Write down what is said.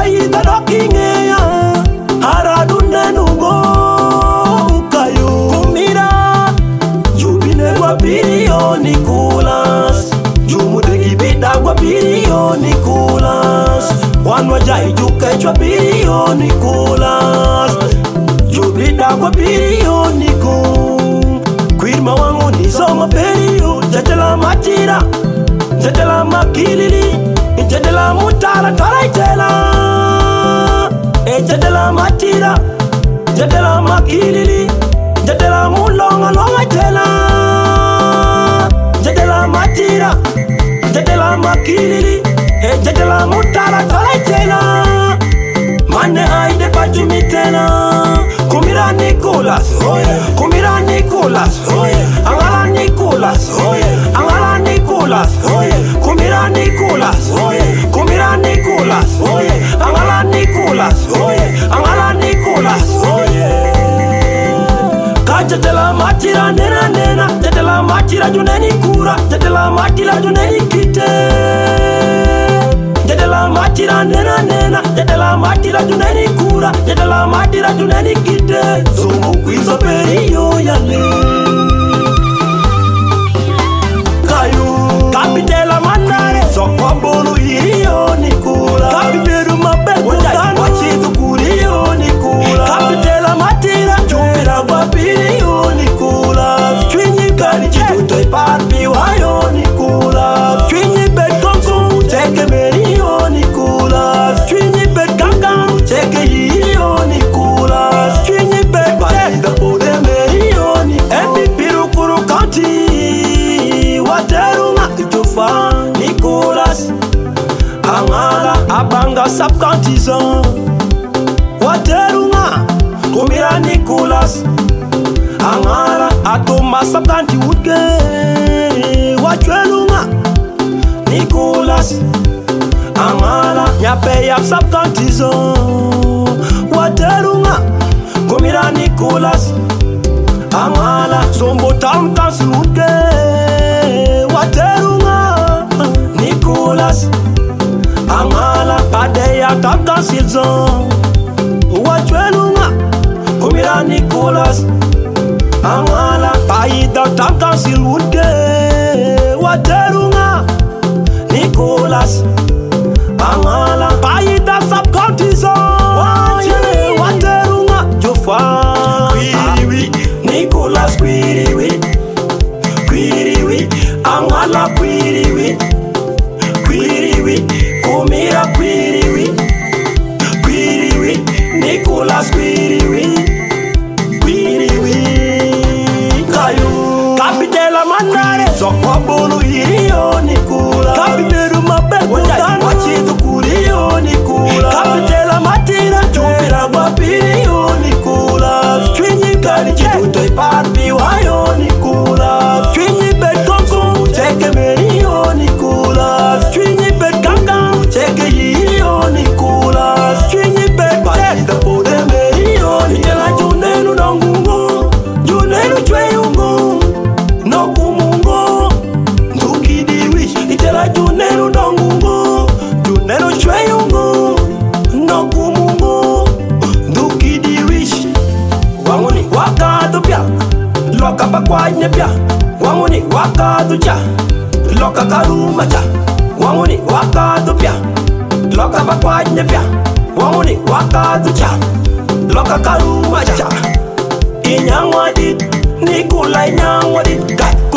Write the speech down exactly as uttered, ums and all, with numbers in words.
Paida dokingeya Haradune nungo Ukayu Kumira Jubine kwa bilio Nicolas Jumudegi bida kwa bilio Nicolas Wanwa jai juke chwa bilio Nicolas Jubida kwa bilio Nicolas Kwirma wangu nisoma perio Jatela matira Jatela makilili Jatela mutala tala itela E jatela matira Jatela makilili Jatela mulonga longa itela Jatela matira Jatela makilili E jatela mutala tala itela Mane aide pajumitela Kumira Nicolas Kumira Nicolas Angala Nicolas Angala Nicolas Kumira Nicolas Kumira Nicolas Angala Nicolas Angala Nicolas Kachatela matira nena nena Jatela matira juneni kura Jatela matira juneni kite Jatela matira nena nena Jatela matira juneni kura Jatela matira juneni kite Sumu kwizo periyo yale Kayu Kapitela manare Sokwa bolu iyo ni kura Kapiperu mabeku kanu Wachidu kuriyo ni kura Kapitela matira Jumira wapiriyo ni kura Chwinyi kari chiduto iparpi wayo ni kura Chwinyi betonsu Cheke meriyo ni kura Chwinyi bekanga Cheke yiyo ni kura Chwinyi bekatida bode meriyo ni kura Epi piru kuru kanti Waterunga Jofa Nicolas Angala Abanga subcountisan Waterunga Kumira Nicolas Angala Atoma subcounty woodge Waterunga Nicolas Angala Nyapeya subcountisan Waterunga Kumira Nicolas Angala Sombo town council woodge Waterunga Nicolas Angala Padeya top council zone Waterunga Kumira Nicolas Angala Paida top council woodge Waterunga Nicolas Angala Paida sub county zone Waterunga Jofa Kwiriwi Nicolas Kwiriwi Kwiriwi Angala Kwiriwi Kwiriwi Kumira Kwiriwi Kwiriwi Nicolas Kwiriwi Kwiriwi Kayu Kapitela manare Sokwa bolu iyo ni kura Kapiperu mabeku kanu Wachidu kuriyo ni kura Kapitela matira Jumira wapiriyo ni kura Chwinyi kari chiduto iparpi wayo ni kura Chwinyi betonsu Cheke meriyo ni kura Chwinyi bekanga Cheke yiyo ni kura Chwinyi bekatida bode meriyo ni Itela junenu nongungo Junenu chweyungo Nokumungo Ndukidiwish Itela junenu nongungo Junenu chweyungo Nokumungo Ndukidiwish Wanguni wakadu pya Loka pakwanye pya Wanguni wakadu cha Loka karuma cha Wanguni wakadu pya Loka pakwanye pya Wanguni wakadu cha Loka karuma cha Inyangwadit Nikula inyangwadit Kat